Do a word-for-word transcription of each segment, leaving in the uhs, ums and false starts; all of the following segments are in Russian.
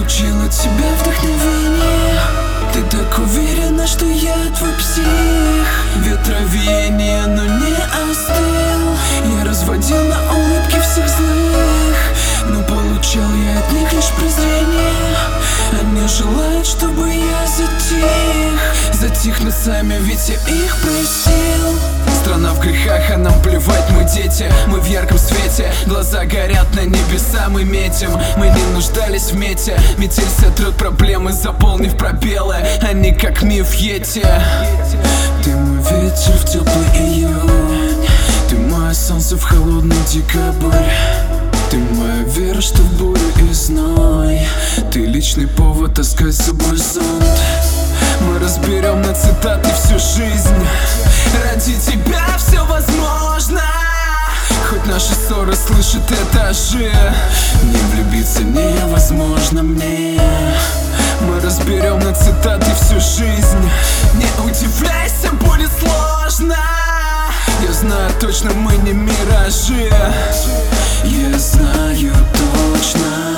получил от тебя вдохновение. Ты так уверена, что я твой псих. Ветровение, но не остыл. Я разводил на улыбки всех злых, но получал я от них лишь презрение. Они желают, чтобы я затих. Затихну сами, ведь я их простил. Страна в грехах, а нам плевать, мы дети. Мы в ярком свете, глаза горят на небеса, мы метим. Мы не нуждались в мете. Метель сотрет проблемы, заполнив пробелы. Они как миф Йети. Ты мой ветер в теплый июнь. Ты мое солнце в холодный декабрь. Ты моя вера, что в бурю и зной. Ты личный повод таскать с собой зонт. Мы разберем на цитаты всю жизнь. Ради тебя все возможно. Хоть наши ссоры слышат этажи. Не влюбиться невозможно мне. Мы разберем на цитаты всю жизнь. Не удивляйся, будет сложно. Я знаю точно, мы не миражи. Я знаю точно.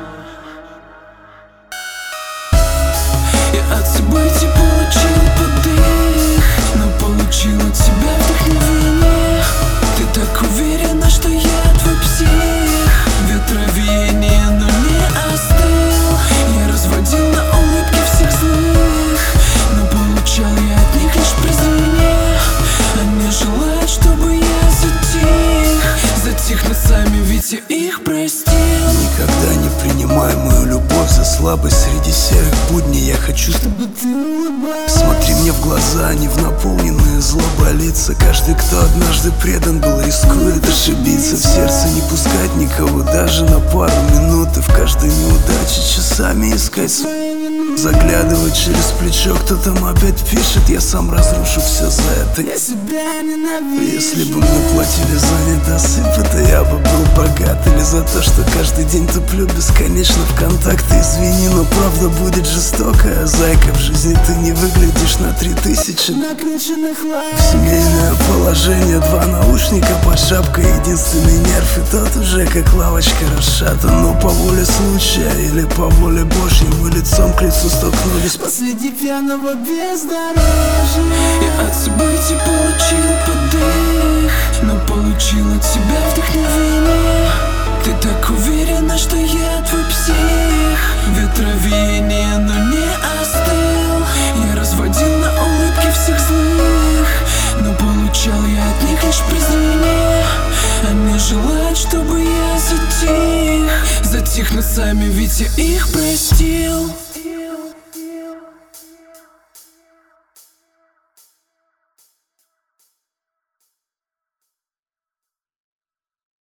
Я от событий получил подых, но получил от тебя вдохновение. Ты так уверена, что я твой псих. Ветровение, но не остыл. Я разводил на улыбки всех злых, но получал я от них лишь презрение. Они желают, чтобы я затих. Затихну сами, ведь я их простил. Никогда не принимай мою любовь за слабость. Среди серых будней я хочу, чтобы ты улыбалась. Смотри мне в глаза, не в наполненные злоба лица. Каждый, кто однажды предан был, рискует ошибиться. В сердце не пускать никого даже на пару минут. И в каждой неудаче часами искать свою вину. Заглядывать через плечо, кто там опять пишет. Я сам разрушу все за это. Я себя ненавижу. Если бы мне платили за недосып, то я бы был богат. Или за то, что каждый день туплю бесконечно в контакты. Извини, но правда будет жестокая. Зайка, в жизни ты не выглядишь на три тысячи накрученных лайков. Семейное положение, два наушника под шапкой. Единственный нерв, и тот уже как лавочка расшатан. Но по воле случая или по воле Божьей мы лицом к лицу столкнулись посреди пьяного бездорожья. Я от событий получил подых, но получил от тебя вдохновение. Ты так уверена, что я твой псих. Ветровение, но не остыл. Я разводил на улыбки всех злых, но получал я от них лишь презрение. Они желают, чтобы я затих. Затихну сами, ведь я их простил.